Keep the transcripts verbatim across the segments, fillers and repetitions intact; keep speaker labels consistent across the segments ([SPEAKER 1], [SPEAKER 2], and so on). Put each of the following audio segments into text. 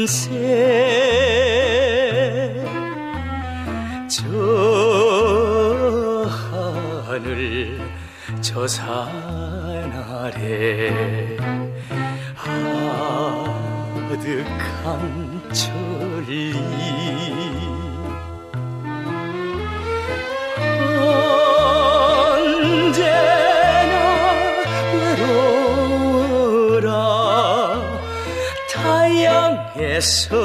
[SPEAKER 1] 금세 저 하늘 저 산 아래 아득한 천리 언제나 외로워라 타양에서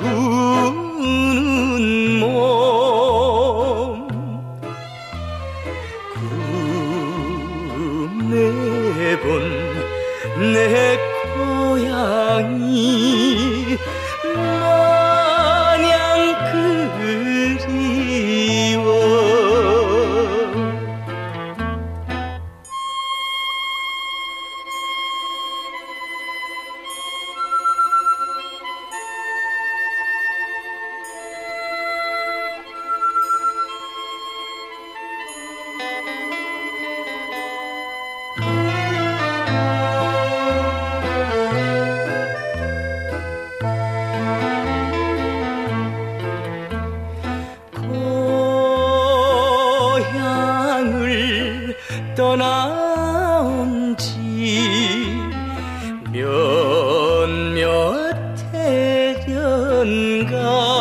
[SPEAKER 1] 우는 몸 꿈에 본 내 고향이 마냥 그리워 떠나온 지 몇몇 해련가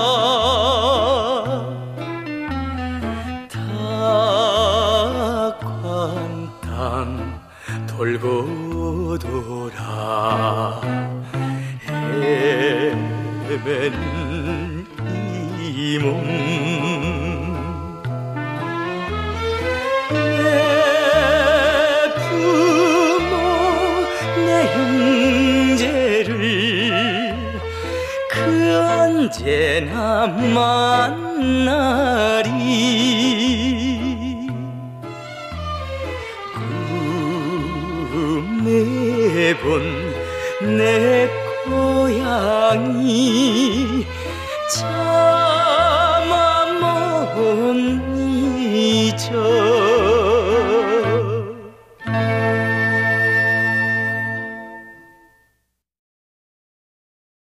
[SPEAKER 1] 탁한 땅 돌고 돌아 헤매는 이 몸 언제나 만나리 꿈에 본 내 고향이